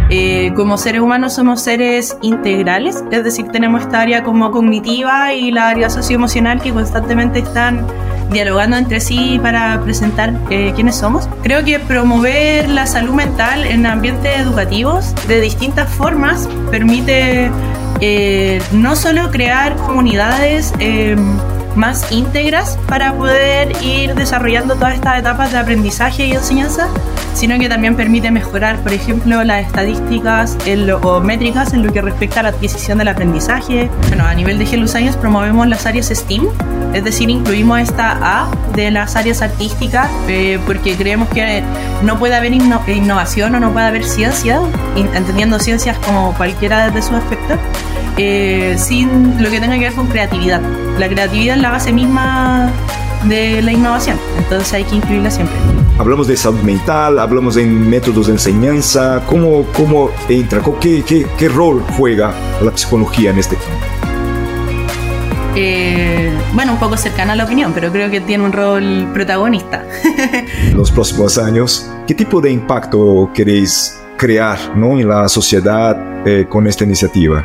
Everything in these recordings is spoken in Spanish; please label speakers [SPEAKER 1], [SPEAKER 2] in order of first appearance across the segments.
[SPEAKER 1] Como seres humanos somos seres integrales, es decir, tenemos esta área como cognitiva y la área socioemocional que constantemente están dialogando entre sí para presentar quiénes somos. Creo que promover la salud mental en ambientes educativos de distintas formas permite no solo crear comunidades más íntegras para poder ir desarrollando todas estas etapas de aprendizaje y enseñanza, sino que también permite mejorar, por ejemplo, las estadísticas o métricas en lo que respecta a la adquisición del aprendizaje. Bueno, a nivel de Hello Science promovemos las áreas STEAM, es decir, incluimos esta A de las áreas artísticas porque creemos que no puede haber innovación o no puede haber ciencia, entendiendo ciencias como cualquiera de sus aspectos, sin lo que tenga que ver con creatividad. La creatividad es la base misma de la innovación, entonces hay que incluirla siempre.
[SPEAKER 2] Hablamos de salud mental, hablamos de métodos de enseñanza. ¿Cómo entra? ¿Qué rol juega la psicología en este campo?
[SPEAKER 1] Bueno, un poco cercana a la opinión, pero creo que tiene un rol protagonista.
[SPEAKER 2] En los próximos años, ¿qué tipo de impacto queréis crear, ¿no?, en la sociedad con esta iniciativa?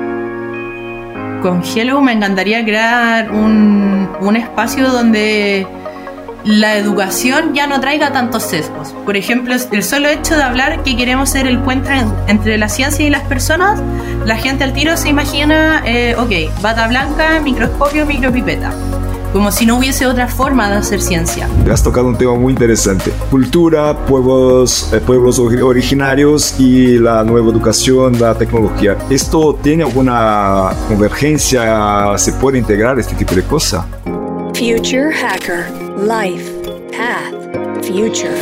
[SPEAKER 1] Con Hello me encantaría crear un espacio donde la educación ya no traiga tantos sesgos. Por ejemplo, el solo hecho de hablar que queremos ser el puente entre la ciencia y las personas, la gente al tiro se imagina, bata blanca, microscopio, micropipeta, como si no hubiese otra forma de hacer ciencia.
[SPEAKER 2] Has tocado un tema muy interesante: cultura, pueblos originarios y la nueva educación, la tecnología. ¿Esto tiene alguna convergencia? ¿Se puede integrar este tipo de cosas?
[SPEAKER 3] Future Hacker. Life. Path. Future.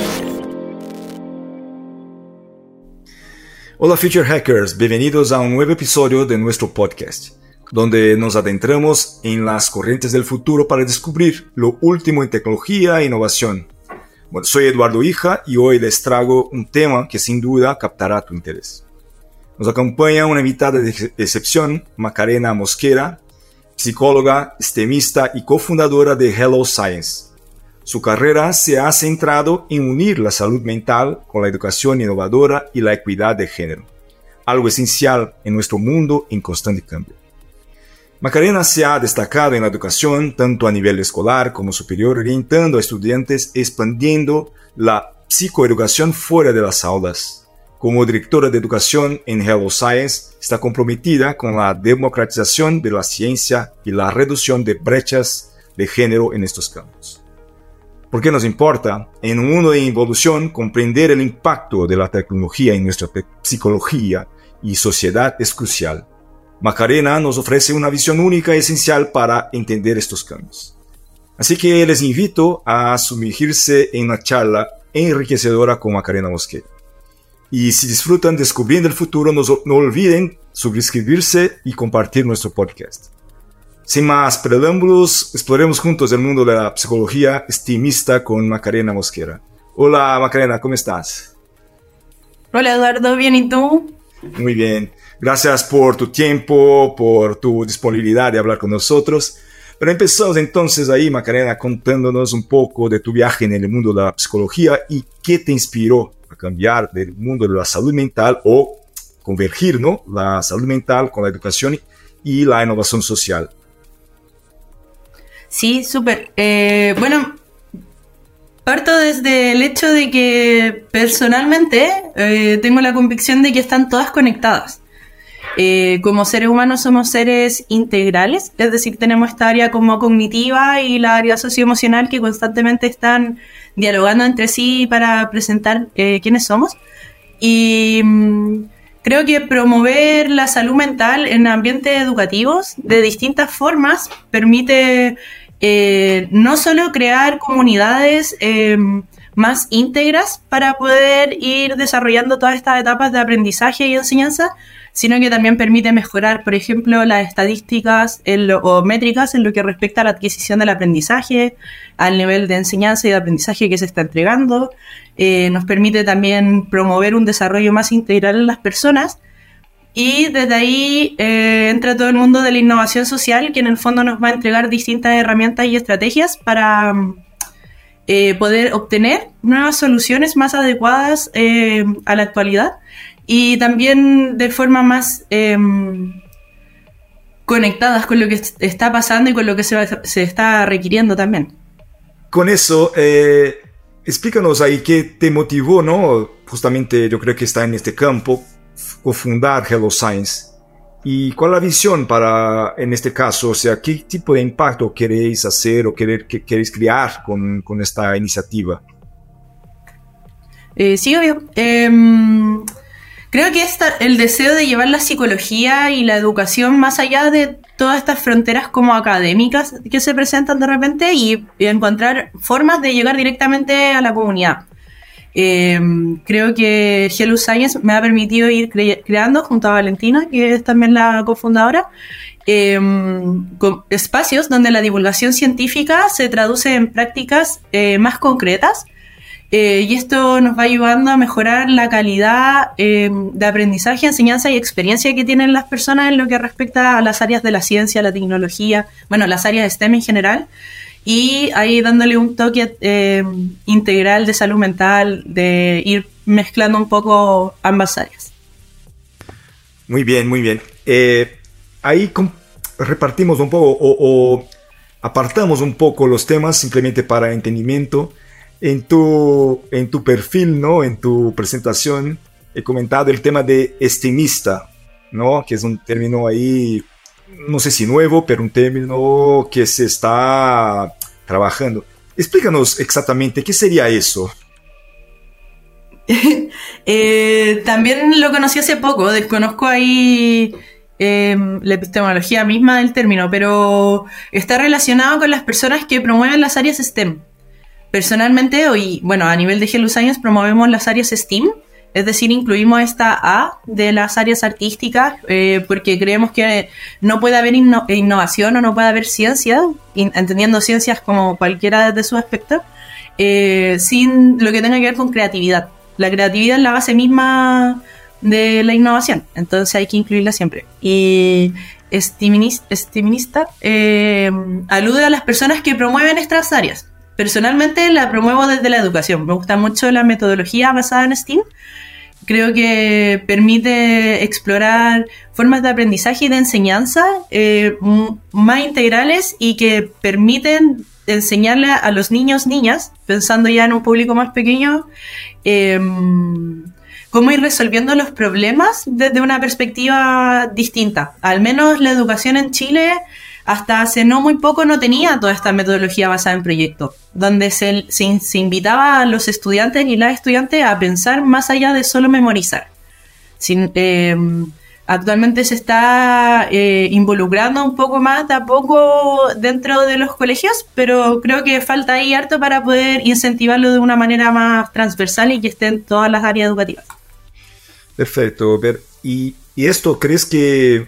[SPEAKER 2] Hola Future Hackers, bienvenidos a un nuevo episodio de nuestro podcast, donde nos adentramos en las corrientes del futuro para descubrir lo último en tecnología e innovación. Bueno, soy Eduardo Hija y hoy les traigo un tema que sin duda captará tu interés. Nos acompaña una invitada de excepción, Macarena Mosquera, psicóloga, STEMista y cofundadora de Hello Science. Su carrera se ha centrado en unir la salud mental con la educación innovadora y la equidad de género, algo esencial en nuestro mundo en constante cambio. Macarena se ha destacado en la educación tanto a nivel escolar como superior, orientando a estudiantes, expandiendo la psicoeducación fuera de las aulas. Como directora de educación en Hello Science, está comprometida con la democratización de la ciencia y la reducción de brechas de género en estos campos. ¿Por qué nos importa? En un mundo en evolución, comprender el impacto de la tecnología en nuestra psicología y sociedad es crucial. Macarena nos ofrece una visión única y esencial para entender estos cambios. Así que les invito a sumergirse en una charla enriquecedora con Macarena Mosquera. Y si disfrutan descubriendo el futuro, no olviden suscribirse y compartir nuestro podcast. Sin más preámbulos, exploremos juntos el mundo de la psicología STEAMista con Macarena Mosquera. Hola Macarena, ¿cómo estás?
[SPEAKER 1] Hola Eduardo, ¿bien y tú?
[SPEAKER 2] Muy bien, gracias por tu tiempo, por tu disponibilidad de hablar con nosotros. Pero empezamos entonces ahí, Macarena, contándonos un poco de tu viaje en el mundo de la psicología y qué te inspiró a cambiar del mundo de la salud mental o convergir, ¿no?, la salud mental con la educación y la innovación social.
[SPEAKER 1] Sí, súper. Bueno, parto desde el hecho de que personalmente tengo la convicción de que están todas conectadas. Como seres humanos somos seres integrales, es decir, tenemos esta área como cognitiva y la área socioemocional que constantemente están dialogando entre sí para presentar quiénes somos. Y creo que promover la salud mental en ambientes educativos de distintas formas permite no solo crear comunidades más íntegras para poder ir desarrollando todas estas etapas de aprendizaje y enseñanza, sino que también permite mejorar, por ejemplo, las estadísticas o métricas en lo que respecta a la adquisición del aprendizaje, al nivel de enseñanza y de aprendizaje que se está entregando. Nos permite también promover un desarrollo más integral en las personas. Y desde ahí entra todo el mundo de la innovación social, que en el fondo nos va a entregar distintas herramientas y estrategias para poder obtener nuevas soluciones más adecuadas a la actualidad y también de forma más conectadas con lo que está pasando y con lo que se está requiriendo también.
[SPEAKER 2] Con eso, explícanos ahí qué te motivó, ¿no? Justamente yo creo que está en este campo, cofundar Hello Science. ¿Y cuál es la visión para, en este caso, o sea, qué tipo de impacto queréis hacer o queréis crear con esta iniciativa?
[SPEAKER 1] Sí, obvio. Creo que el deseo de llevar la psicología y la educación más allá de todas estas fronteras como académicas que se presentan de repente y encontrar formas de llegar directamente a la comunidad. Creo que Hello Science me ha permitido ir creando junto a Valentina, que es también la cofundadora, con espacios donde la divulgación científica se traduce en prácticas más concretas. Y esto nos va ayudando a mejorar la calidad de aprendizaje, enseñanza y experiencia que tienen las personas en lo que respecta a las áreas de la ciencia, la tecnología, bueno, las áreas STEM en general, y ahí dándole un toque integral de salud mental, de ir mezclando un poco ambas áreas.
[SPEAKER 2] Muy bien, muy bien. Ahí repartimos un poco o apartamos un poco los temas simplemente para entendimiento. En tu perfil, ¿no? En tu presentación he comentado el tema de STEMista, ¿no? Que es un término ahí, no sé si nuevo, pero un término que se está trabajando. Explícanos exactamente qué sería eso.
[SPEAKER 1] También lo conocí hace poco, desconozco ahí la epistemología misma del término, pero está relacionado con las personas que promueven las áreas STEM. Personalmente, hoy, bueno, a nivel de Hello Science promovemos las áreas STEAM, es decir, incluimos esta A de las áreas artísticas, porque creemos que no puede haber innovación o no puede haber ciencia, entendiendo ciencias como cualquiera de sus aspectos, sin lo que tenga que ver con creatividad. La creatividad es la base misma de la innovación, entonces hay que incluirla siempre. Y STEAMista alude a las personas que promueven estas áreas. Personalmente la promuevo desde la educación. Me gusta mucho la metodología basada en STEAM. Creo que permite explorar formas de aprendizaje y de enseñanza más integrales y que permiten enseñarle a los niños, niñas, pensando ya en un público más pequeño, cómo ir resolviendo los problemas desde una perspectiva distinta. Al menos la educación en Chile hasta hace no muy poco no tenía toda esta metodología basada en proyectos, donde se invitaba a los estudiantes y las estudiantes a pensar más allá de solo memorizar. Actualmente se está involucrando un poco más de a poco dentro de los colegios, pero creo que falta ahí harto para poder incentivarlo de una manera más transversal y que esté en todas las áreas educativas.
[SPEAKER 2] Perfecto. ¿Y esto crees que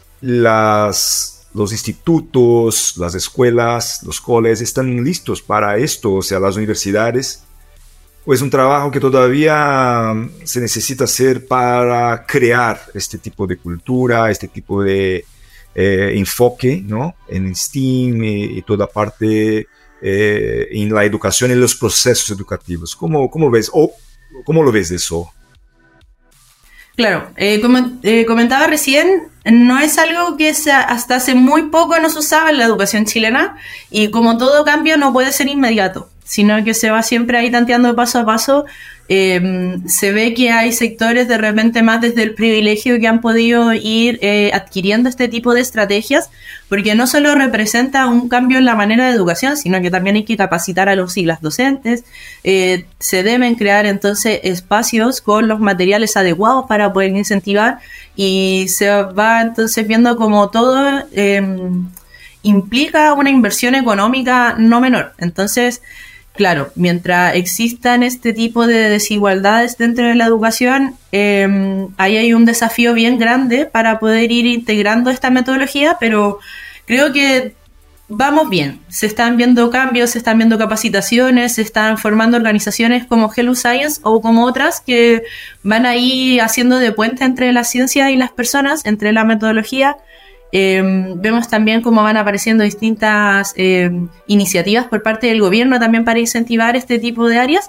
[SPEAKER 2] los institutos, las escuelas, los colegios están listos para esto? O sea, las universidades. ¿O es un trabajo que todavía se necesita hacer para crear este tipo de cultura, este tipo de enfoque, ¿no? En STEAM y toda parte en la educación y en los procesos educativos? ¿Cómo ves? ¿O cómo lo ves de eso?
[SPEAKER 1] Claro, como comentaba recién, no es algo que hasta hace muy poco no se usaba en la educación chilena, y como todo cambio no puede ser inmediato, sino que se va siempre ahí tanteando paso a paso. Se ve que hay sectores de repente más desde el privilegio que han podido ir adquiriendo este tipo de estrategias, porque no solo representa un cambio en la manera de educación, sino que también hay que capacitar a los y las docentes. Se deben crear entonces espacios con los materiales adecuados para poder incentivar, y se va entonces viendo como todo implica una inversión económica no menor. Entonces, claro, mientras existan este tipo de desigualdades dentro de la educación, ahí hay un desafío bien grande para poder ir integrando esta metodología, pero creo que vamos bien. Se están viendo cambios, se están viendo capacitaciones, se están formando organizaciones como Hello Science o como otras que van ahí haciendo de puente entre la ciencia y las personas, entre la metodología. Vemos también cómo van apareciendo distintas iniciativas por parte del gobierno también para incentivar este tipo de áreas,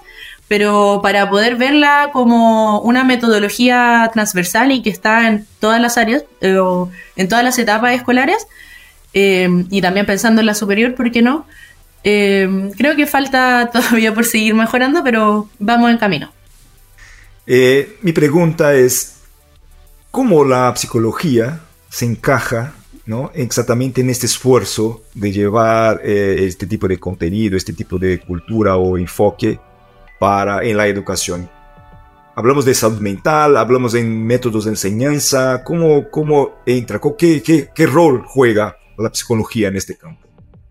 [SPEAKER 1] pero para poder verla como una metodología transversal y que está en todas las áreas, o en todas las etapas escolares, y también pensando en la superior, ¿por qué no? Creo que falta todavía por seguir mejorando, pero vamos en camino.
[SPEAKER 2] Mi pregunta es, ¿cómo la psicología se encaja, ¿no?, exactamente en este esfuerzo de llevar este tipo de contenido, este tipo de cultura o enfoque en la educación? Hablamos de salud mental, hablamos en métodos de enseñanza. ¿Cómo entra? ¿Qué rol juega la psicología en este campo?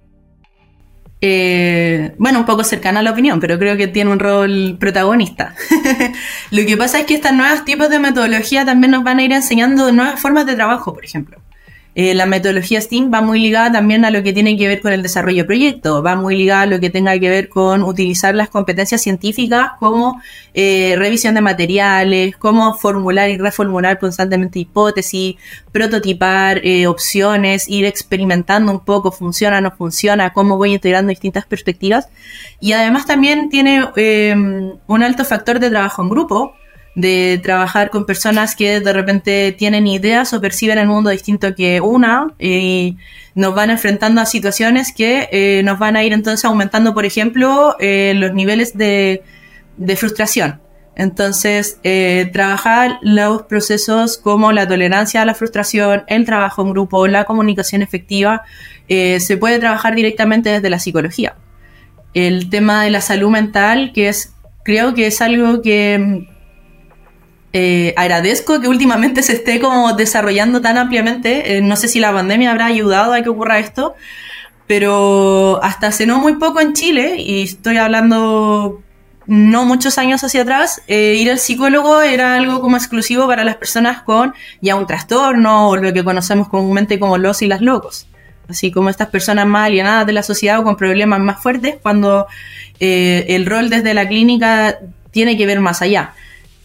[SPEAKER 1] Bueno, un poco cercana a la opinión, pero creo que tiene un rol protagonista. Lo que pasa es que estos nuevos tipos de metodología también nos van a ir enseñando nuevas formas de trabajo, por ejemplo. La metodología STEAM va muy ligada también a lo que tiene que ver con el desarrollo de proyectos, va muy ligada a lo que tenga que ver con utilizar las competencias científicas como revisión de materiales, cómo formular y reformular constantemente hipótesis, prototipar opciones, ir experimentando un poco, funciona, no funciona, cómo voy integrando distintas perspectivas. Y además también tiene un alto factor de trabajo en grupo, de trabajar con personas que de repente tienen ideas o perciben el mundo distinto que una, y nos van enfrentando a situaciones que nos van a ir entonces aumentando, por ejemplo, los niveles de frustración. Entonces, trabajar los procesos como la tolerancia a la frustración, el trabajo en grupo, la comunicación efectiva, se puede trabajar directamente desde la psicología. El tema de la salud mental, creo que es algo que agradezco que últimamente se esté como desarrollando tan ampliamente. No sé si la pandemia habrá ayudado a que ocurra esto, pero hasta hace no muy poco en Chile, y estoy hablando no muchos años hacia atrás, ir al psicólogo era algo como exclusivo para las personas con ya un trastorno, o lo que conocemos comúnmente como los y las locos, así como estas personas más alienadas de la sociedad o con problemas más fuertes, cuando el rol desde la clínica tiene que ver más allá.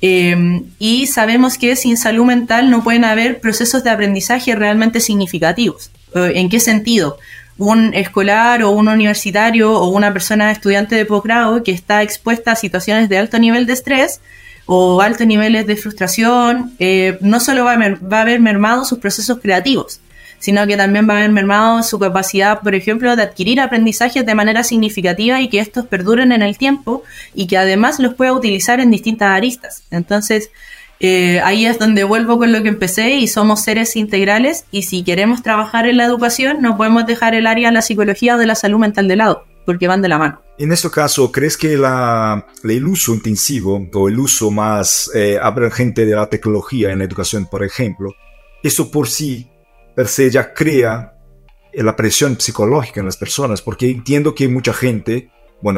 [SPEAKER 1] Y sabemos que sin salud mental no pueden haber procesos de aprendizaje realmente significativos. ¿En qué sentido? Un escolar o un universitario o una persona estudiante de posgrado que está expuesta a situaciones de alto nivel de estrés o altos niveles de frustración, no solo va a haber mermado sus procesos creativos, sino que también va a haber mermado su capacidad, por ejemplo, de adquirir aprendizajes de manera significativa y que estos perduren en el tiempo y que además los pueda utilizar en distintas aristas. Entonces, ahí es donde vuelvo con lo que empecé, y somos seres integrales, y si queremos trabajar en la educación no podemos dejar el área de la psicología o de la salud mental de lado, porque van de la mano.
[SPEAKER 2] En este caso, ¿crees que el uso intensivo o el uso más abrangente de la tecnología en la educación, por ejemplo, eso por sí per se ya crea la presión psicológica en las personas? Porque entiendo que mucha gente,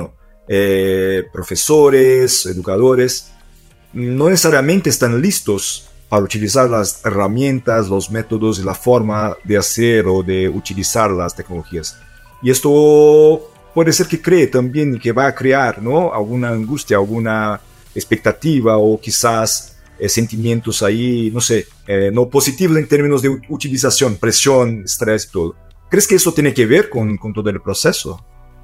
[SPEAKER 2] profesores, educadores, no necesariamente están listos para utilizar las herramientas, los métodos y la forma de hacer o de utilizar las tecnologías. Y esto puede ser que cree también que va a crear, ¿no?, alguna angustia, alguna expectativa o quizás sentimientos ahí, no sé, no positivos en términos de utilización, presión, estrés y todo. ¿Crees que eso tiene que ver con todo el proceso?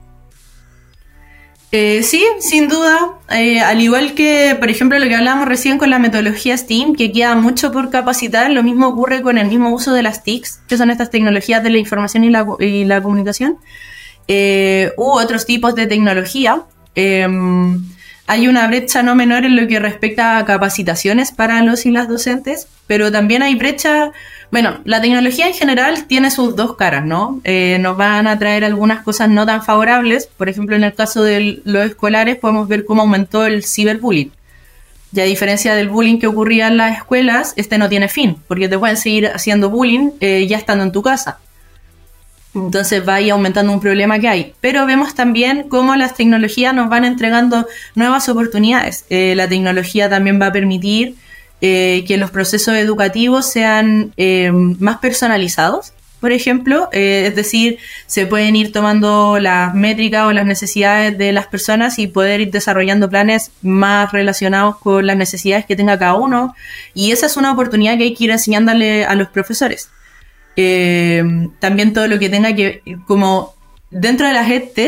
[SPEAKER 1] Sí, sin duda. Al igual que, por ejemplo, lo que hablábamos recién con la metodología STEAM, que queda mucho por capacitar, lo mismo ocurre con el mismo uso de las TICs, que son estas tecnologías de la información y la comunicación, u otros tipos de tecnología. Hay una brecha no menor en lo que respecta a capacitaciones para los y las docentes, pero también hay brecha. Bueno, la tecnología en general tiene sus dos caras, ¿no? Nos van a traer algunas cosas no tan favorables. Por ejemplo, en el caso de los escolares podemos ver cómo aumentó el ciberbullying. Y a diferencia del bullying que ocurría en las escuelas, este no tiene fin, porque te pueden seguir haciendo bullying ya estando en tu casa. Entonces va ahí aumentando un problema que hay. Pero vemos también cómo las tecnologías nos van entregando nuevas oportunidades. La tecnología también va a permitir que los procesos educativos sean más personalizados, por ejemplo. Es decir, se pueden ir tomando las métricas o las necesidades de las personas y poder ir desarrollando planes más relacionados con las necesidades que tenga cada uno. Y esa es una oportunidad que hay que ir enseñándole a los profesores. También todo lo que tenga que, como dentro de la EdTech,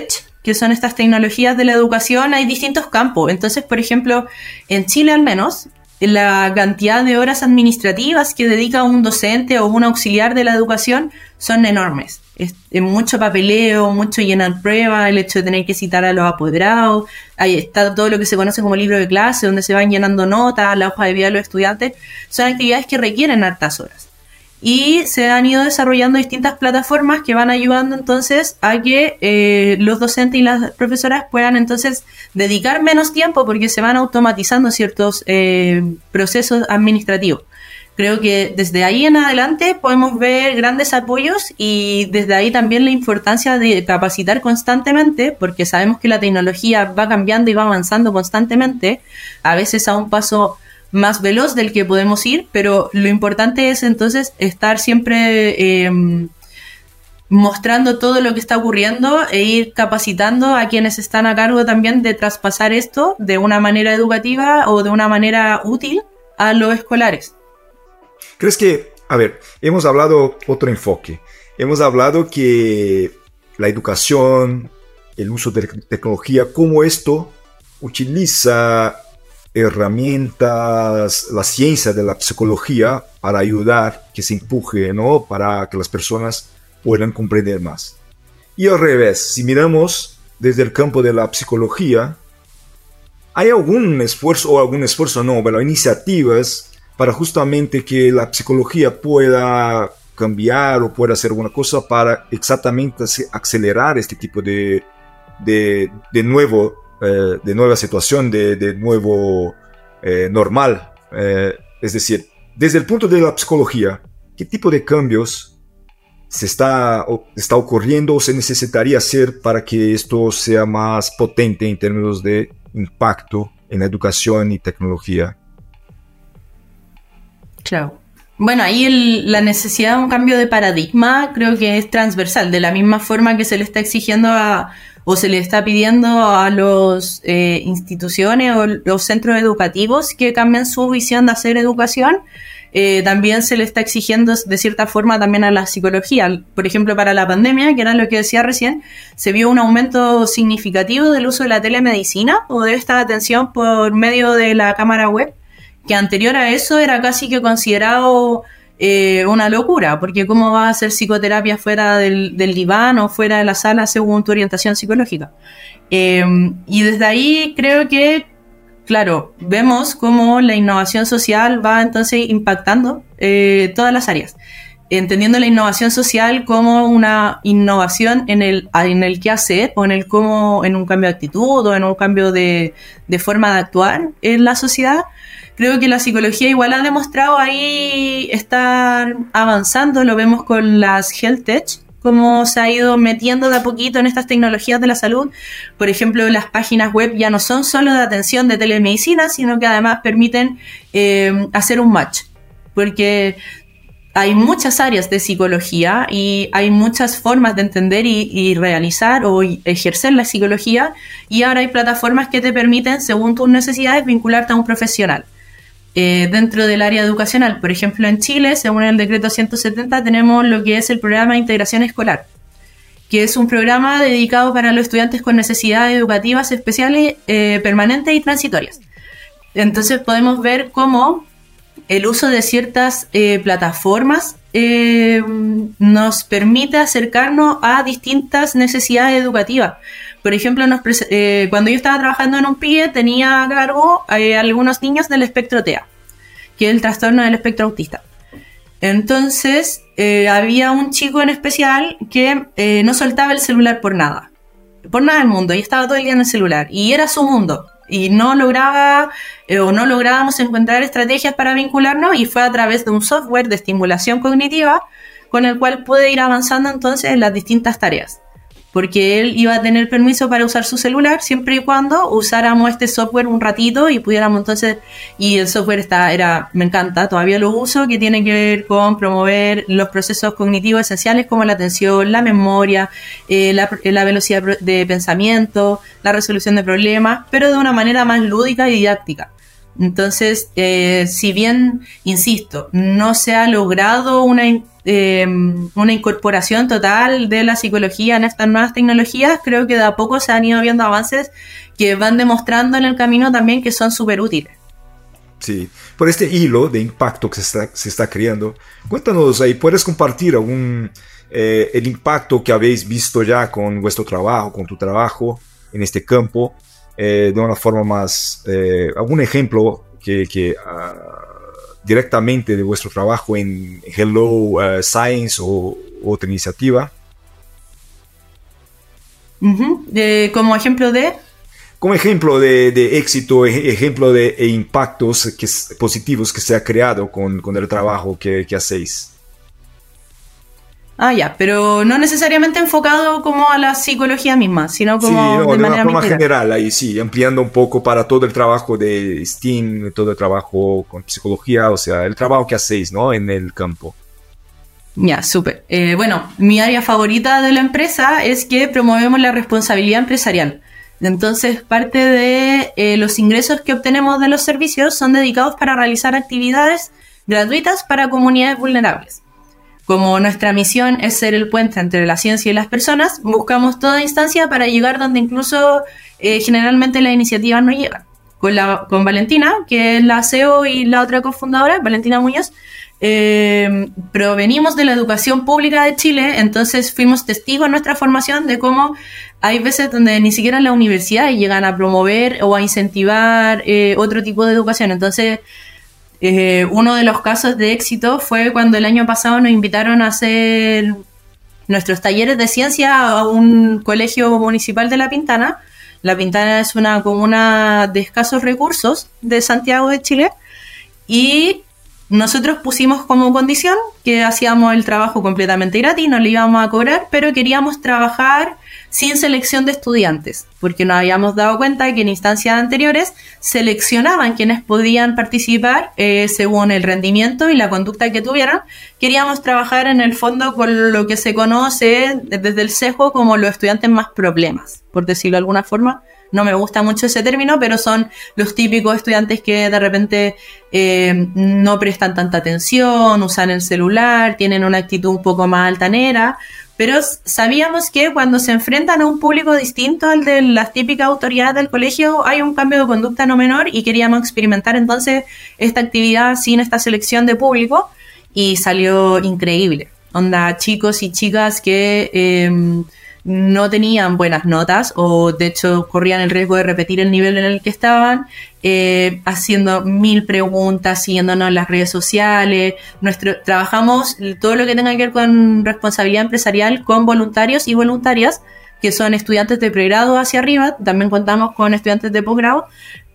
[SPEAKER 1] que son estas tecnologías de la educación, hay distintos campos. Entonces, por ejemplo, en Chile al menos, la cantidad de horas administrativas que dedica un docente o un auxiliar de la educación son enormes. Es mucho papeleo, mucho llenar pruebas, el hecho de tener que citar a los apoderados. Ahí está todo lo que se conoce como libro de clase, donde se van llenando notas, la hoja de vida de los estudiantes. Son actividades que requieren hartas horas. Y se han ido desarrollando distintas plataformas que van ayudando entonces a que los docentes y las profesoras puedan entonces dedicar menos tiempo porque se van automatizando ciertos procesos administrativos. Creo que desde ahí en adelante podemos ver grandes apoyos y desde ahí también la importancia de capacitar constantemente, porque sabemos que la tecnología va cambiando y va avanzando constantemente, a veces a un paso más veloz del que podemos ir, pero lo importante es entonces estar siempre mostrando todo lo que está ocurriendo e ir capacitando a quienes están a cargo también de traspasar esto de una manera educativa o de una manera útil a los escolares.
[SPEAKER 2] ¿Crees que, hemos hablado otro enfoque? Hemos hablado que la educación, el uso de tecnología, cómo esto utiliza herramientas, la ciencia de la psicología para ayudar, que se empuje, ¿no? Para que las personas puedan comprender más. Y al revés, si miramos desde el campo de la psicología, ¿hay algún esfuerzo, pero iniciativas para justamente que la psicología pueda cambiar o pueda hacer alguna cosa para exactamente acelerar este tipo de nueva situación, de nuevo normal? Es decir, desde el punto de la psicología, ¿qué tipo de cambios está ocurriendo o se necesitaría hacer para que esto sea más potente en términos de impacto en la educación y tecnología?
[SPEAKER 1] Claro. Bueno, ahí la necesidad de un cambio de paradigma creo que es transversal, de la misma forma que se le está exigiendo o se le está pidiendo a las instituciones o los centros educativos que cambien su visión de hacer educación. También se le está exigiendo de cierta forma también a la psicología. Por ejemplo, para la pandemia, que era lo que decía recién, se vio un aumento significativo del uso de la telemedicina o de esta atención por medio de la cámara web, que anterior a eso era casi que considerado una locura, porque ¿cómo vas a hacer psicoterapia fuera del diván o fuera de la sala según tu orientación psicológica? Y desde ahí creo que, claro, vemos cómo la innovación social va entonces impactando todas las áreas, entendiendo la innovación social como una innovación en el qué hacer o en un cambio de actitud o en un cambio de forma de actuar en la sociedad. Creo que la psicología igual ha demostrado ahí estar avanzando, lo vemos con las Health Tech, cómo se ha ido metiendo de a poquito en estas tecnologías de la salud. Por ejemplo, las páginas web ya no son solo de atención de telemedicina, sino que además permiten hacer un match, porque hay muchas áreas de psicología y hay muchas formas de entender y realizar o ejercer la psicología, y ahora hay plataformas que te permiten, según tus necesidades, vincularte a un profesional. Dentro del área educacional, por ejemplo, en Chile, según el decreto 170, tenemos lo que es el programa de integración escolar, que es un programa dedicado para los estudiantes con necesidades educativas especiales, permanentes y transitorias. Entonces podemos ver cómo el uso de ciertas plataformas nos permite acercarnos a distintas necesidades educativas. Por ejemplo, cuando yo estaba trabajando en un PIE, tenía a cargo algunos niños del espectro TEA, que es el trastorno del espectro autista. Entonces, había un chico en especial que no soltaba el celular por nada del mundo, y estaba todo el día en el celular, y era su mundo, y no lográbamos encontrar estrategias para vincularnos, y fue a través de un software de estimulación cognitiva con el cual pude ir avanzando entonces en las distintas tareas, porque él iba a tener permiso para usar su celular siempre y cuando usáramos este software un ratito y pudiéramos entonces, y el software me encanta, todavía lo uso, que tiene que ver con promover los procesos cognitivos esenciales como la atención, la memoria, la velocidad de pensamiento, la resolución de problemas, pero de una manera más lúdica y didáctica. Entonces, si bien, insisto, no se ha logrado una incorporación total de la psicología en estas nuevas tecnologías, creo que de a poco se han ido viendo avances que van demostrando en el camino también que son súper útiles.
[SPEAKER 2] Sí, por este hilo de impacto que se está creando, cuéntanos ahí, ¿puedes compartir el impacto que habéis visto ya con vuestro trabajo, con tu trabajo en este campo, de una forma más, algún ejemplo que directamente de vuestro trabajo en Hello Science o otra iniciativa?
[SPEAKER 1] Como ejemplo de...
[SPEAKER 2] Como ejemplo de éxito, ejemplo de impactos positivos que se ha creado con el trabajo que hacéis.
[SPEAKER 1] Ya, pero no necesariamente enfocado como a la psicología misma, sino como
[SPEAKER 2] de
[SPEAKER 1] manera
[SPEAKER 2] una forma
[SPEAKER 1] integral.
[SPEAKER 2] general, ahí sí, ampliando un poco para todo el trabajo de STEAM, todo el trabajo con psicología, o sea, el trabajo que hacéis, ¿no? En el campo.
[SPEAKER 1] Ya, súper. Bueno, mi área favorita de la empresa es que promovemos la responsabilidad empresarial. Entonces, parte de los ingresos que obtenemos de los servicios son dedicados para realizar actividades gratuitas para comunidades vulnerables. Como nuestra misión es ser el puente entre la ciencia y las personas, buscamos toda instancia para llegar donde incluso generalmente las iniciativas no llegan. Con Valentina, que es la CEO y la otra cofundadora, Valentina Muñoz, provenimos de la educación pública de Chile, entonces fuimos testigos en nuestra formación de cómo hay veces donde ni siquiera las universidades llegan a promover o a incentivar otro tipo de educación. Entonces, uno de los casos de éxito fue cuando el año pasado nos invitaron a hacer nuestros talleres de ciencia a un colegio municipal de La Pintana. La Pintana es una comuna de escasos recursos de Santiago de Chile y nosotros pusimos como condición que hacíamos el trabajo completamente gratis, no le íbamos a cobrar, pero queríamos trabajar sin selección de estudiantes, porque nos habíamos dado cuenta que en instancias anteriores seleccionaban quienes podían participar según el rendimiento y la conducta que tuvieran. Queríamos trabajar en el fondo con lo que se conoce desde el sesgo como los estudiantes más problemas, por decirlo de alguna forma. No me gusta mucho ese término, pero son los típicos estudiantes que de repente no prestan tanta atención, usan el celular, tienen una actitud un poco más altanera, pero sabíamos que cuando se enfrentan a un público distinto al de las típicas autoridades del colegio, hay un cambio de conducta no menor y queríamos experimentar entonces esta actividad sin esta selección de público y salió increíble. Onda, chicos y chicas que no tenían buenas notas o de hecho corrían el riesgo de repetir el nivel en el que estaban, haciendo 1000 preguntas, siguiéndonos en las redes sociales. Trabajamos todo lo que tenga que ver con responsabilidad empresarial con voluntarios y voluntarias que son estudiantes de pregrado hacia arriba. También contamos con estudiantes de posgrado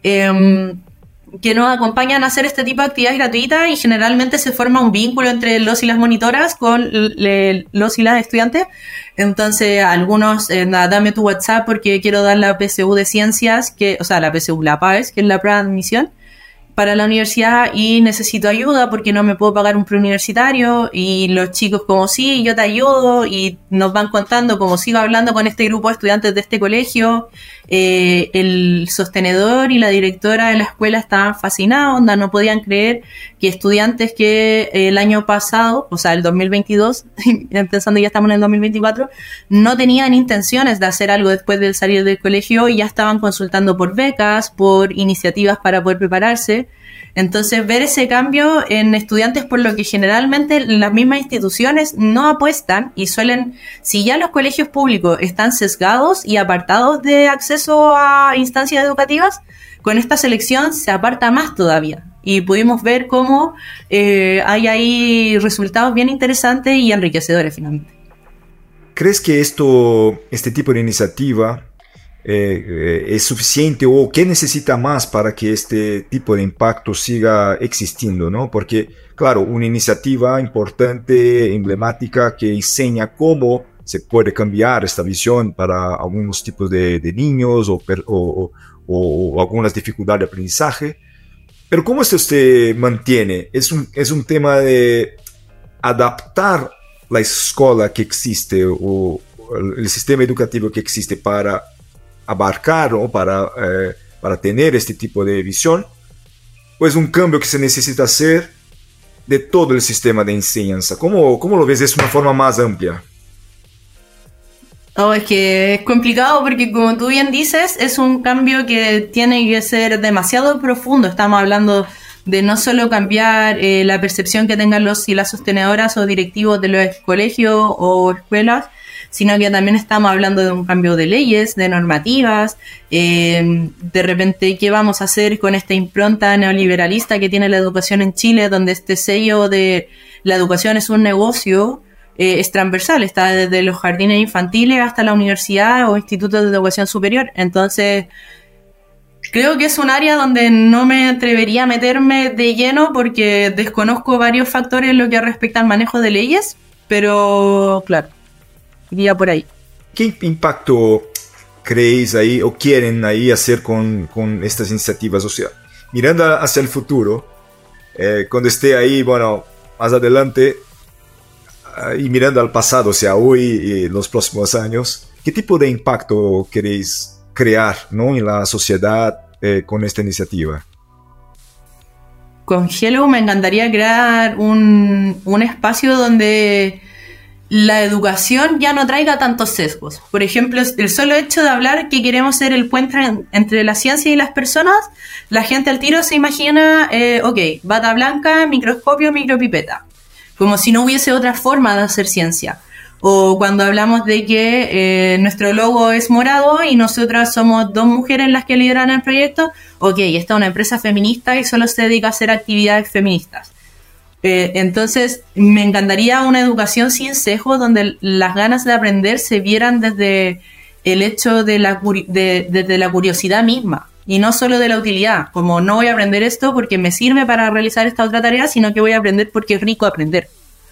[SPEAKER 1] que nos acompañan a hacer este tipo de actividades gratuitas y generalmente se forma un vínculo entre los y las monitoras con los y las estudiantes. Entonces, algunos, dame tu WhatsApp porque quiero dar la PSU de ciencias, la PSU, la PAES, que es la prueba de admisión para la universidad y necesito ayuda porque no me puedo pagar un preuniversitario, y los chicos como sí, yo te ayudo, y nos van contando cómo sigo hablando con este grupo de estudiantes de este colegio. El sostenedor y la directora de la escuela estaban fascinados, no podían creer que estudiantes que el año pasado, o sea el 2022, pensando ya estamos en el 2024, no tenían intenciones de hacer algo después de salir del colegio y ya estaban consultando por becas, por iniciativas para poder prepararse. Entonces, ver ese cambio en estudiantes, por lo que generalmente las mismas instituciones no apuestan y suelen, si ya los colegios públicos están sesgados y apartados de acceso a instancias educativas, con esta selección se aparta más todavía. Y pudimos ver cómo hay ahí resultados bien interesantes y enriquecedores finalmente.
[SPEAKER 2] ¿Crees que este tipo de iniciativa es suficiente o qué necesita más para que este tipo de impacto siga existiendo, ¿no? Porque, claro, una iniciativa importante, emblemática, que enseña cómo se puede cambiar esta visión para algunos tipos de niños o algunas dificultades de aprendizaje. Pero ¿cómo esto se mantiene? Es un tema de adaptar la escuela que existe o el sistema educativo que existe para abarcar o para tener este tipo de visión, pues un cambio que se necesita hacer de todo el sistema de enseñanza? ¿Cómo lo ves de una forma más amplia?
[SPEAKER 1] Oh, es que es complicado porque, como tú bien dices, es un cambio que tiene que ser demasiado profundo. Estamos hablando de no solo cambiar la percepción que tengan los y las sostenedoras o directivos de los colegios o escuelas, sino que también estamos hablando de un cambio de leyes, de normativas, de repente qué vamos a hacer con esta impronta neoliberalista que tiene la educación en Chile, donde este sello de la educación es un negocio, es transversal, está desde los jardines infantiles hasta la universidad o institutos de educación superior. Entonces, creo que es un área donde no me atrevería a meterme de lleno porque desconozco varios factores en lo que respecta al manejo de leyes, pero claro, iría por ahí.
[SPEAKER 2] ¿Qué impacto creéis ahí o quieren ahí hacer con estas iniciativas? O sea, mirando hacia el futuro, cuando esté ahí, bueno, más adelante, y mirando al pasado, o sea, hoy y los próximos años, ¿qué tipo de impacto queréis crear, ¿no?, en la sociedad con esta iniciativa?
[SPEAKER 1] Con Hello me encantaría crear un espacio donde la educación ya no traiga tantos sesgos. Por ejemplo, el solo hecho de hablar que queremos ser el puente entre la ciencia y las personas, la gente al tiro se imagina, ok, bata blanca, microscopio, micropipeta, como si no hubiese otra forma de hacer ciencia. O cuando hablamos de que nuestro logo es morado y nosotras somos 2 mujeres las que lideran el proyecto, ok, esta es una empresa feminista y solo se dedica a hacer actividades feministas. Entonces, me encantaría una educación sin sesgo donde las ganas de aprender se vieran desde el hecho de desde la curiosidad misma y no solo de la utilidad, como no voy a aprender esto porque me sirve para realizar esta otra tarea, sino que voy a aprender porque es rico aprender.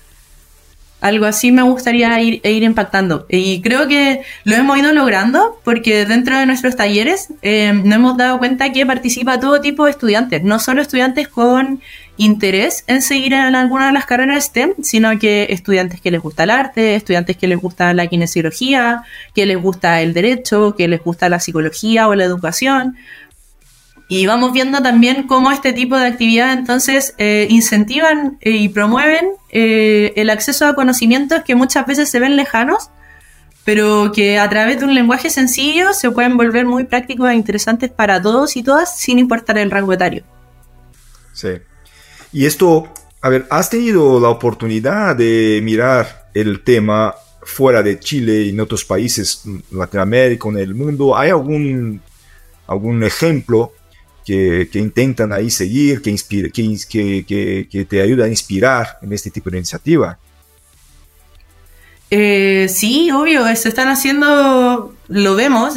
[SPEAKER 1] Algo así me gustaría ir impactando. Y creo que lo hemos ido logrando porque dentro de nuestros talleres nos hemos dado cuenta que participa todo tipo de estudiantes, no solo estudiantes con interés en seguir en alguna de las carreras STEM, sino que estudiantes que les gusta el arte, estudiantes que les gusta la kinesiología, que les gusta el derecho, que les gusta la psicología o la educación. Y vamos viendo también cómo este tipo de actividades entonces incentivan y promueven el acceso a conocimientos que muchas veces se ven lejanos, pero que a través de un lenguaje sencillo se pueden volver muy prácticos e interesantes para todos y todas, sin importar el rango etario.
[SPEAKER 2] Sí. Y esto, a ver, ¿has tenido la oportunidad de mirar el tema fuera de Chile y en otros países, Latinoamérica, en el mundo? ¿Hay algún ejemplo que intentan ahí seguir, que te ayuda a inspirar en este tipo de iniciativa?
[SPEAKER 1] Sí, obvio, se están haciendo, lo vemos,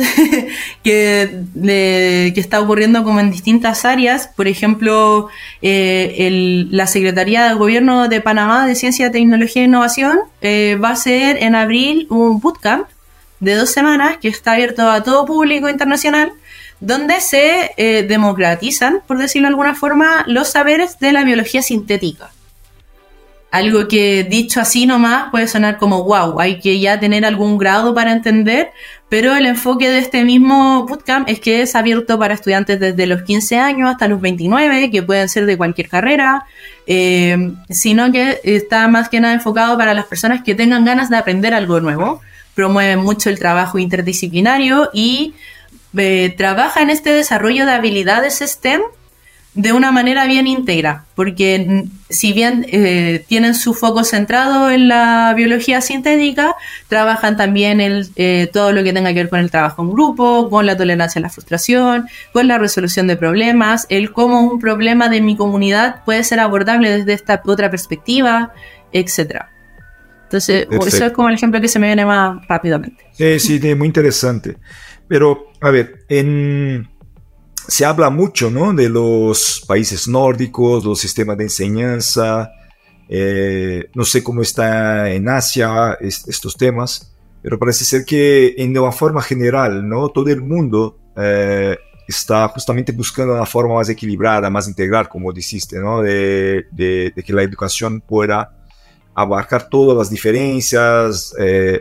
[SPEAKER 1] que está ocurriendo como en distintas áreas. Por ejemplo, la Secretaría de Gobierno de Panamá de Ciencia, Tecnología e Innovación va a hacer en abril un bootcamp de 2 semanas que está abierto a todo público internacional, donde se democratizan, por decirlo de alguna forma, los saberes de la biología sintética. Algo que dicho así nomás puede sonar como wow, hay que ya tener algún grado para entender, pero el enfoque de este mismo bootcamp es que es abierto para estudiantes desde los 15 años hasta los 29, que pueden ser de cualquier carrera, sino que está más que nada enfocado para las personas que tengan ganas de aprender algo nuevo. Promueven mucho el trabajo interdisciplinario y trabaja en este desarrollo de habilidades STEM de una manera bien íntegra, porque si bien tienen su foco centrado en la biología sintética, trabajan también todo lo que tenga que ver con el trabajo en grupo, con la tolerancia a la frustración, con la resolución de problemas, el cómo un problema de mi comunidad puede ser abordable desde esta otra perspectiva, etcétera. Entonces, perfecto. Eso es como el ejemplo que se me viene más rápidamente.
[SPEAKER 2] Sí, muy interesante. Pero, a ver, se habla mucho, ¿no?, de los países nórdicos, los sistemas de enseñanza. No sé cómo está en Asia estos temas, pero parece ser que de una forma general, ¿no?, todo el mundo está justamente buscando una forma más equilibrada, más integral, como dijiste, ¿no?, de que la educación pueda abarcar todas las diferencias,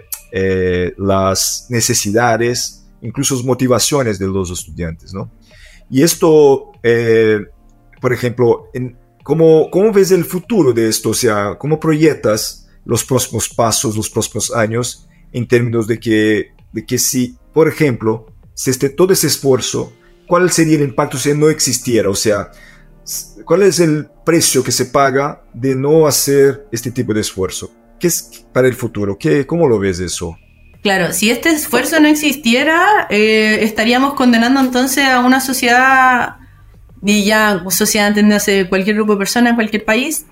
[SPEAKER 2] las necesidades, incluso las motivaciones de los estudiantes, ¿no? Y esto, por ejemplo, ¿cómo ves el futuro de esto? O sea, ¿cómo proyectas los próximos pasos, los próximos años, en términos de que si, por ejemplo, todo ese esfuerzo, ¿cuál sería el impacto si no existiera? O sea, ¿cuál es el precio que se paga de no hacer este tipo de esfuerzo? ¿Qué es para el futuro? ¿Cómo lo ves eso?
[SPEAKER 1] Claro, si este esfuerzo no existiera, estaríamos condenando entonces a una sociedad, y ya sociedad entiéndase cualquier grupo de personas en cualquier país,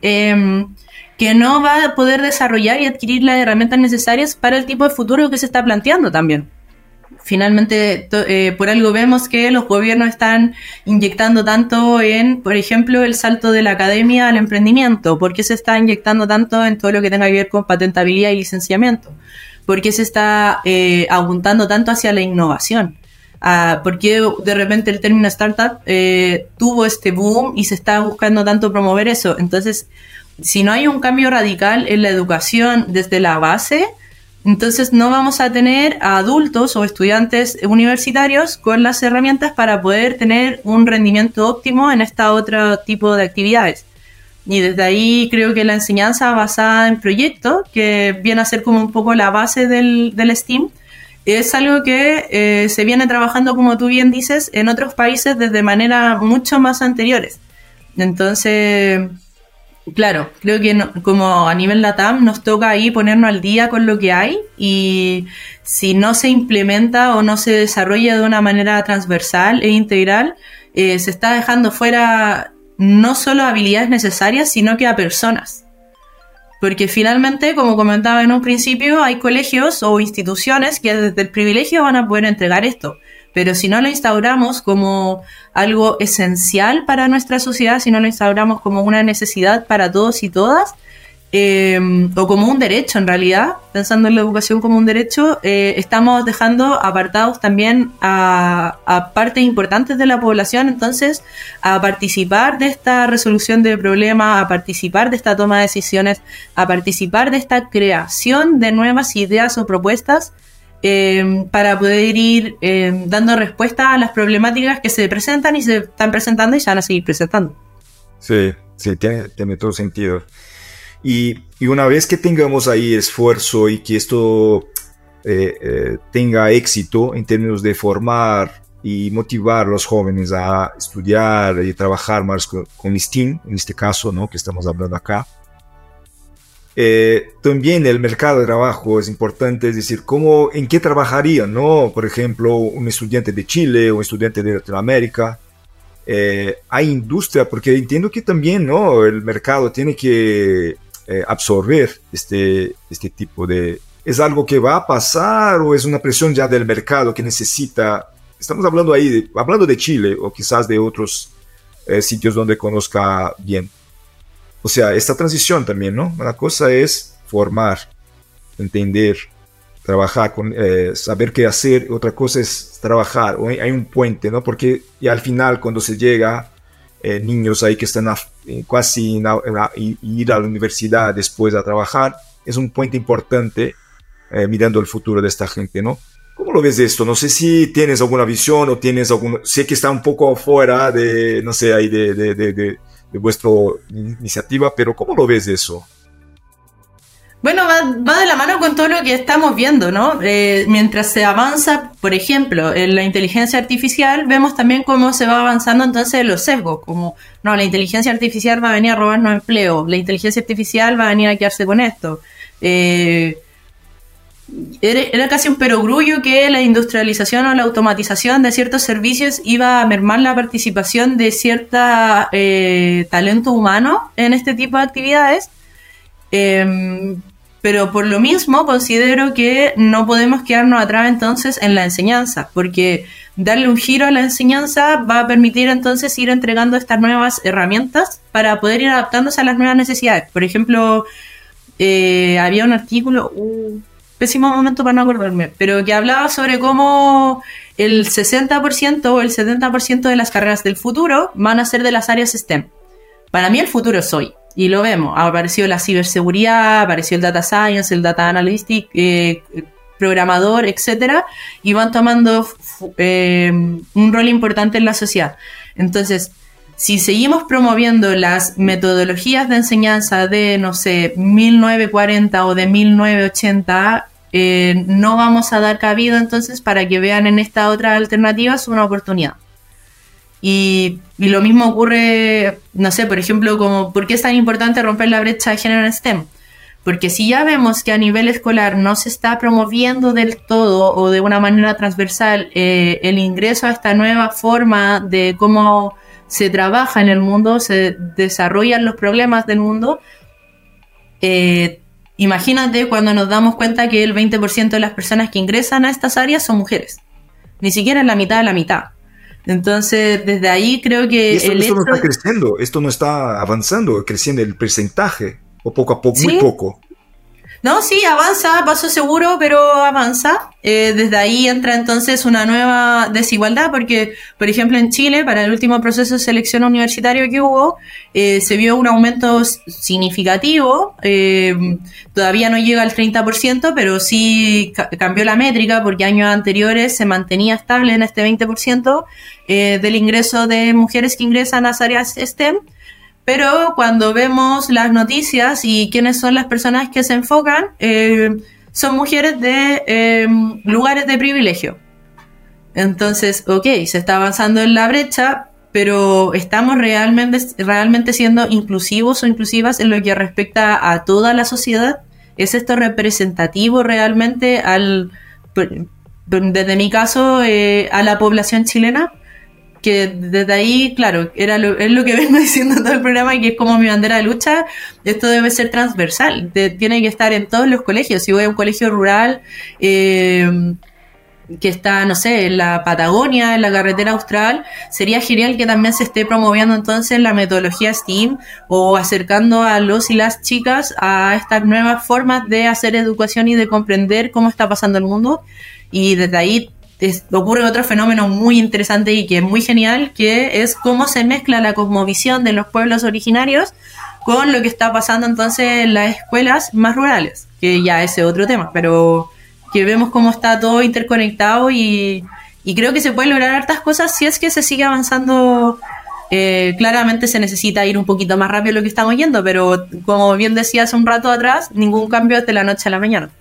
[SPEAKER 1] que no va a poder desarrollar y adquirir las herramientas necesarias para el tipo de futuro que se está planteando también. Finalmente, por algo vemos que los gobiernos están inyectando tanto en, por ejemplo, el salto de la academia al emprendimiento. ¿Por qué se está inyectando tanto en todo lo que tenga que ver con patentabilidad y licenciamiento? ¿Por qué se está apuntando tanto hacia la innovación? ¿Por qué de repente el término startup tuvo este boom y se está buscando tanto promover eso? Entonces, si no hay un cambio radical en la educación desde la base, entonces no vamos a tener a adultos o estudiantes universitarios con las herramientas para poder tener un rendimiento óptimo en este otro tipo de actividades. Y desde ahí creo que la enseñanza basada en proyectos, que viene a ser como un poco la base del STEAM, es algo que se viene trabajando, como tú bien dices, en otros países desde manera mucho más anteriores. Entonces, claro, creo que como a nivel LATAM nos toca ahí ponernos al día con lo que hay, y si no se implementa o no se desarrolla de una manera transversal e integral, se está dejando fuera no solo habilidades necesarias, sino que a personas. Porque finalmente, como comentaba en un principio, hay colegios o instituciones que desde el privilegio van a poder entregar esto. Pero si no lo instauramos como algo esencial para nuestra sociedad, si no lo instauramos como una necesidad para todos y todas, o como un derecho en realidad, pensando en la educación como un derecho, estamos dejando apartados también a partes importantes de la población, entonces, a participar de esta resolución de problemas, a participar de esta toma de decisiones, a participar de esta creación de nuevas ideas o propuestas, para poder ir dando respuesta a las problemáticas que se presentan y se están presentando y se van a seguir presentando.
[SPEAKER 2] Sí, tiene todo sentido. Y una vez que tengamos ahí esfuerzo y que esto tenga éxito en términos de formar y motivar a los jóvenes a estudiar y trabajar más con STEAM, en este caso, ¿no?, que estamos hablando acá, también el mercado de trabajo es importante, es decir, en qué trabajaría, ¿no? Por ejemplo, un estudiante de Chile o un estudiante de Latinoamérica. Hay industria, porque entiendo que también, ¿no?, el mercado tiene que absorber este tipo de... ¿Es algo que va a pasar o es una presión ya del mercado que necesita? Estamos hablando ahí, hablando de Chile o quizás de otros sitios donde conozca bien. O sea, esta transición también, ¿no? Una cosa es formar, entender, trabajar, saber qué hacer. Otra cosa es trabajar. Hay un puente, ¿no? Porque y al final, cuando se llega, niños ahí que están casi ir a la universidad después a trabajar, es un puente importante mirando el futuro de esta gente, ¿no? ¿Cómo lo ves esto? No sé si tienes alguna visión o tienes algún... Sé que está un poco fuera de, no sé, ahí de vuestra iniciativa, pero ¿cómo lo ves eso?
[SPEAKER 1] Bueno, va de la mano con todo lo que estamos viendo, ¿no? Mientras se avanza, por ejemplo, en la inteligencia artificial, vemos también cómo se va avanzando entonces los sesgos, como, no, la inteligencia artificial va a venir a robarnos empleo, la inteligencia artificial va a venir a quedarse con esto. Era casi un perogrullo que la industrialización o la automatización de ciertos servicios iba a mermar la participación de cierto talento humano en este tipo de actividades. Pero por lo mismo considero que no podemos quedarnos atrás entonces en la enseñanza, porque darle un giro a la enseñanza va a permitir entonces ir entregando estas nuevas herramientas para poder ir adaptándose a las nuevas necesidades. Por ejemplo, había un artículo, pésimo momento para no acordarme, pero que hablaba sobre cómo el 60% o el 70% de las carreras del futuro van a ser de las áreas STEM. Para mí el futuro es hoy. Y lo vemos, apareció la ciberseguridad, apareció el data science, el data analytics, programador, etcétera, y van tomando un rol importante en la sociedad. Entonces, si seguimos promoviendo las metodologías de enseñanza de, no sé, 1940 o de 1980, no vamos a dar cabida entonces para que vean en esta otra alternativa una oportunidad. Y lo mismo ocurre, no sé, por ejemplo, como ¿por qué es tan importante romper la brecha de género en STEM? Porque si ya vemos que a nivel escolar no se está promoviendo del todo o de una manera transversal el ingreso a esta nueva forma de cómo se trabaja en el mundo, se desarrollan los problemas del mundo, imagínate cuando nos damos cuenta que el 20% de las personas que ingresan a estas áreas son mujeres. Ni siquiera la mitad de la mitad. Entonces, desde ahí creo que...
[SPEAKER 2] Esto no está creciendo, esto no está avanzando, creciendo el porcentaje, o poco a poco, ¿sí? Muy poco.
[SPEAKER 1] No, sí, avanza, paso seguro, pero avanza. Desde ahí entra entonces una nueva desigualdad, porque, por ejemplo, en Chile, para el último proceso de selección universitario que hubo, se vio un aumento significativo. Todavía no llega al 30%, pero sí cambió la métrica, porque años anteriores se mantenía estable en este 20% del ingreso de mujeres que ingresan a las áreas STEM. Pero cuando vemos las noticias y quiénes son las personas que se enfocan, son mujeres de lugares de privilegio. Entonces, ok, se está avanzando en la brecha, pero ¿estamos realmente siendo inclusivos o inclusivas en lo que respecta a toda la sociedad? ¿Es esto representativo realmente desde mi caso, a la población chilena? Que desde ahí, claro, es lo que vengo diciendo todo el programa y que es como mi bandera de lucha. Esto debe ser transversal, tiene que estar en todos los colegios. Si voy a un colegio rural que está, no sé, en la Patagonia, en la carretera austral, sería genial que también se esté promoviendo entonces la metodología STEAM o acercando a los y las chicas a estas nuevas formas de hacer educación y de comprender cómo está pasando el mundo. Y desde ahí ocurre otro fenómeno muy interesante y que es muy genial, que es cómo se mezcla la cosmovisión de los pueblos originarios con lo que está pasando entonces en las escuelas más rurales, que ya ese es otro tema, pero que vemos cómo está todo interconectado y creo que se pueden lograr hartas cosas si es que se sigue avanzando. Claramente se necesita ir un poquito más rápido de lo que estamos yendo, pero como bien decía hace un rato atrás, ningún cambio es de la noche a la mañana.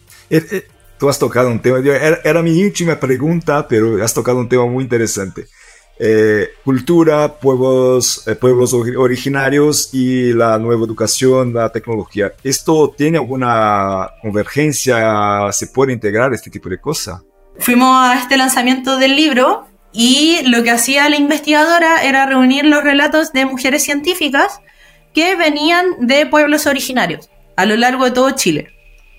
[SPEAKER 2] Tú has tocado un tema, era mi última pregunta, pero has tocado un tema muy interesante. Cultura, pueblos originarios y la nueva educación, la tecnología. ¿Esto tiene alguna convergencia? ¿Se puede integrar este tipo de cosas?
[SPEAKER 1] Fuimos a este lanzamiento del libro y lo que hacía la investigadora era reunir los relatos de mujeres científicas que venían de pueblos originarios a lo largo de todo Chile.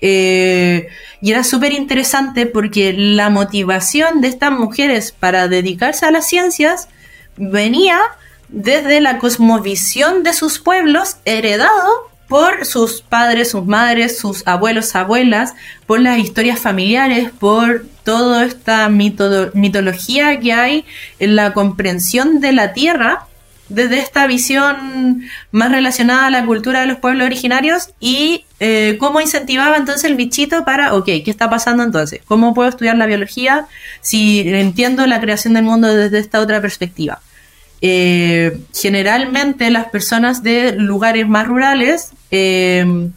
[SPEAKER 1] Y era súper interesante porque la motivación de estas mujeres para dedicarse a las ciencias venía desde la cosmovisión de sus pueblos, heredado por sus padres, sus madres, sus abuelos, abuelas, por las historias familiares, por toda esta mitología que hay en la comprensión de la tierra, desde esta visión más relacionada a la cultura de los pueblos originarios y cómo incentivaba entonces el bichito para, ok, ¿qué está pasando entonces? ¿Cómo puedo estudiar la biología si entiendo la creación del mundo desde esta otra perspectiva? Generalmente las personas de lugares más rurales, de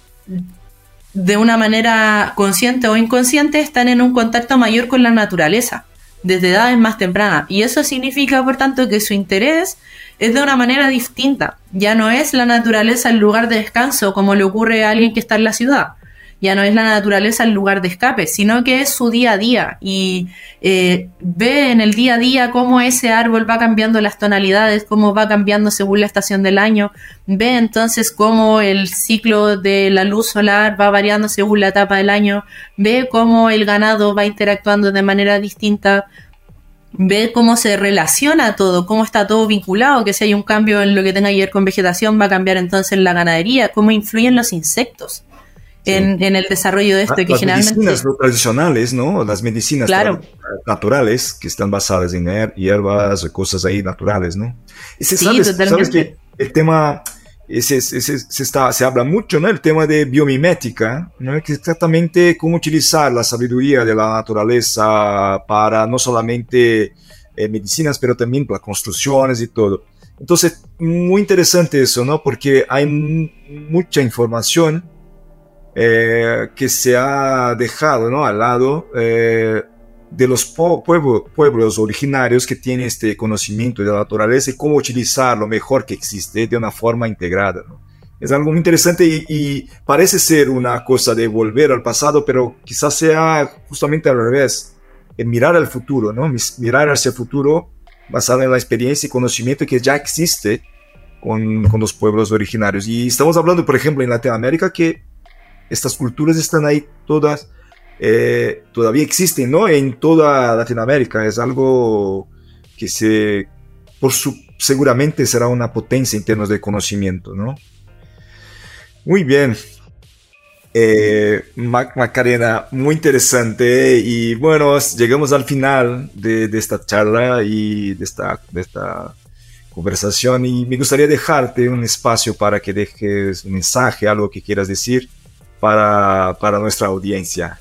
[SPEAKER 1] una manera consciente o inconsciente, están en un contacto mayor con la naturaleza desde edades más tempranas, y eso significa por tanto que su interés es de una manera distinta. Ya no es la naturaleza el lugar de descanso como le ocurre a alguien que está en la ciudad, ya no es la naturaleza el lugar de escape, sino que es su día a día y ve en el día a día cómo ese árbol va cambiando las tonalidades, cómo va cambiando según la estación del año, ve entonces cómo el ciclo de la luz solar va variando según la etapa del año, ve cómo el ganado va interactuando de manera distinta, ve cómo se relaciona todo, cómo está todo vinculado, que si hay un cambio en lo que tenga que ver con vegetación va a cambiar entonces la ganadería, cómo influyen los insectos. Sí. En el desarrollo de esto, que
[SPEAKER 2] las
[SPEAKER 1] generalmente...
[SPEAKER 2] medicinas tradicionales, ¿no? Las medicinas
[SPEAKER 1] claro.
[SPEAKER 2] naturales, que están basadas en hierbas o cosas ahí naturales, ¿no? Y
[SPEAKER 1] sí,
[SPEAKER 2] sabes que el tema, se habla mucho, ¿no? El tema de biomimética, ¿no? Que exactamente cómo utilizar la sabiduría de la naturaleza para no solamente medicinas, pero también para construcciones y todo. Entonces, muy interesante eso, ¿no? Porque hay mucha información que se ha dejado, ¿no?, al lado de los pueblos originarios que tienen este conocimiento de la naturaleza y cómo utilizar lo mejor que existe de una forma integrada, ¿no? Es algo muy interesante y parece ser una cosa de volver al pasado, pero quizás sea justamente al revés, en mirar al futuro, ¿no? Mirar hacia el futuro basado en la experiencia y conocimiento que ya existe con los pueblos originarios. Y estamos hablando, por ejemplo, en Latinoamérica, que estas culturas están ahí todas, todavía existen, ¿no? En toda Latinoamérica. Es algo que seguramente será una potencia en términos de conocimiento, ¿no? Muy bien. Macarena, muy interesante. Y bueno, llegamos al final de esta charla y de esta conversación. Y me gustaría dejarte un espacio para que dejes un mensaje, algo que quieras decir para nuestra audiencia.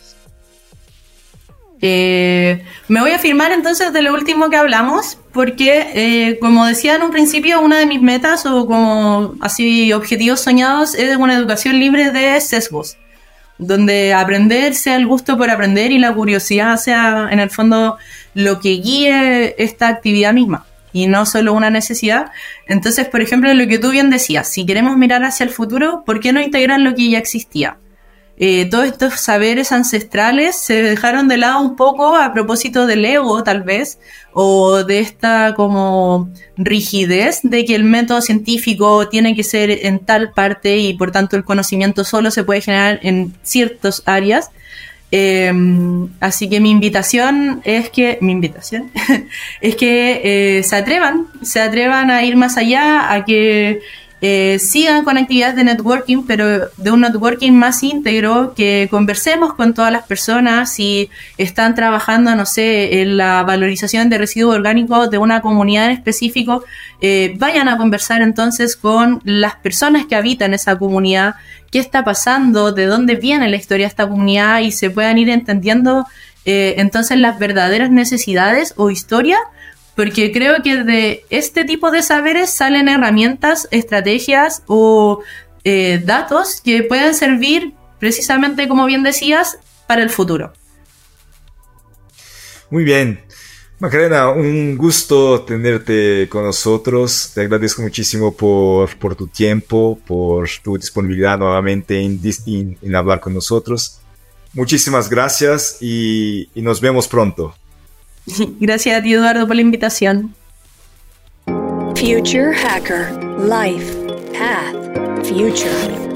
[SPEAKER 1] Me voy a afirmar entonces de lo último que hablamos, porque como decía en un principio, una de mis metas o como así objetivos soñados es una educación libre de sesgos, donde aprender sea el gusto por aprender y la curiosidad sea en el fondo lo que guíe esta actividad misma y no solo una necesidad. Entonces, por ejemplo, lo que tú bien decías, si queremos mirar hacia el futuro, ¿por qué no integrar lo que ya existía? Todos estos saberes ancestrales se dejaron de lado un poco a propósito del ego, tal vez, o de esta como rigidez de que el método científico tiene que ser en tal parte y por tanto el conocimiento solo se puede generar en ciertas áreas. Así que mi invitación es que se atrevan a ir más allá, a que sigan con actividades de networking, pero de un networking más íntegro, que conversemos con todas las personas. Si están trabajando, no sé, en la valorización de residuos orgánicos de una comunidad en específico, vayan a conversar entonces con las personas que habitan esa comunidad, qué está pasando, de dónde viene la historia de esta comunidad, y se puedan ir entendiendo entonces las verdaderas necesidades o historias. Porque creo que de este tipo de saberes salen herramientas, estrategias o datos que pueden servir precisamente, como bien decías, para el futuro.
[SPEAKER 2] Muy bien. Macarena, un gusto tenerte con nosotros. Te agradezco muchísimo por tu tiempo, por tu disponibilidad nuevamente en hablar con nosotros. Muchísimas gracias y nos vemos pronto.
[SPEAKER 1] Gracias a ti, Eduardo, por la invitación.
[SPEAKER 3] Future Hacker. Life. Path. Future.